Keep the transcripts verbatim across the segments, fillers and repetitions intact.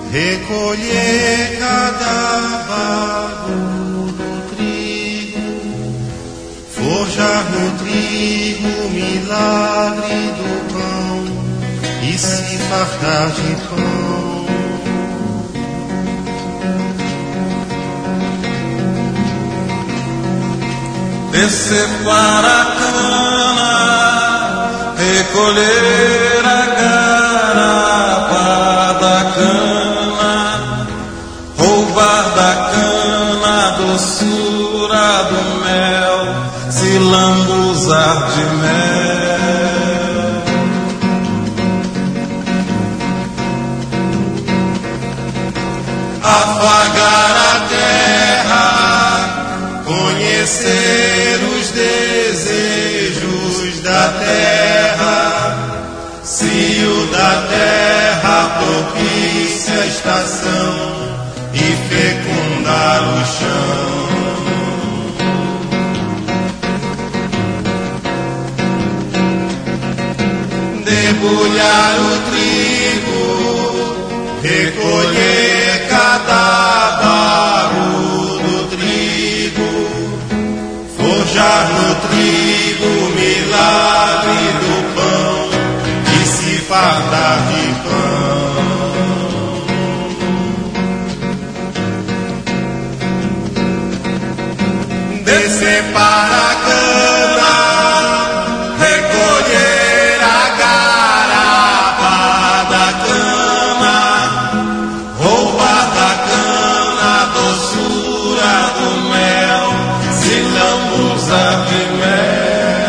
recolher cada vago do trigo, forjar no trigo o milagre do pão e se fartar de pão. Descer para a cana, recolher a garapa da cana, roubar da cana a doçura do mel, se lambuzar de mel. Afagar a terra, conhecer os desejos da terra, se o da terra propicia a estação e fecundar o chão. Debulhar o trigo, recolher cada barro do trigo, forjar no trigo o milagre do pão e se fartar de pão. Descer para a cana, recolher a garapa da cana, roubar da cana a doçura do mel, se lambuzar de mel.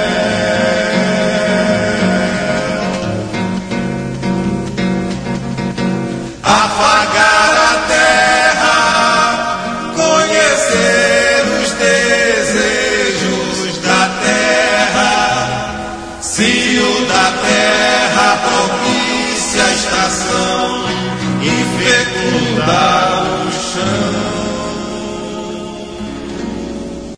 Afagar a terra, conhecer os desejos da terra, se o da terra propicia a estação e fecundar o chão.